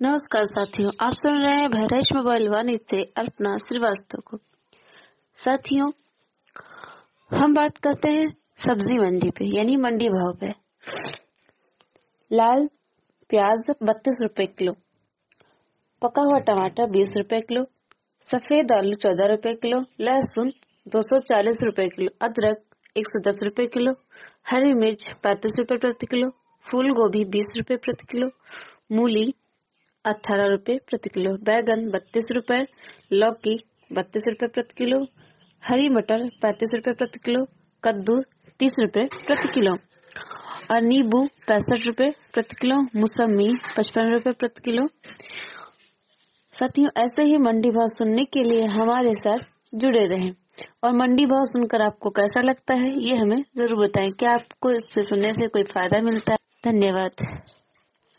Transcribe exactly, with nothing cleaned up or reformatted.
नमस्कार साथियों, आप सुन रहे हैं बहराइच मोबाइल वाणिज्य से अल्पना श्रीवास्तव को। साथियों, हम बात करते हैं सब्जी मंडी पे यानी मंडी भाव पे। लाल प्याज बत्तीस रुपए किलो, पका हुआ टमाटर बीस रुपए किलो, सफेद आलू चौदह रुपए किलो, लहसुन दो सौ चालीस रुपए किलो, अदरक एक सौ दस रुपए किलो, हरी मिर्च पैंतीस रुपए प्रति किलो, फूल गोभी बीस रुपए प्रति किलो, मूली अठारह रुपए प्रति किलो, बैगन बत्तीस रुपए, लौकी बत्तीस रुपए प्रति किलो, हरी मटर पैंतीस रुपए प्रति किलो, कद्दू तीस रुपए प्रति किलो और नींबू पैंसठ रुपए प्रति किलो, मौसमी पचपन रुपए प्रति किलो। साथियों, ऐसे ही मंडी भाव सुनने के लिए हमारे साथ जुड़े रहें और मंडी भाव सुनकर आपको कैसा लगता है ये हमें जरूर बताएं। क्या आपको इससे सुनने से कोई फायदा मिलता है? धन्यवाद।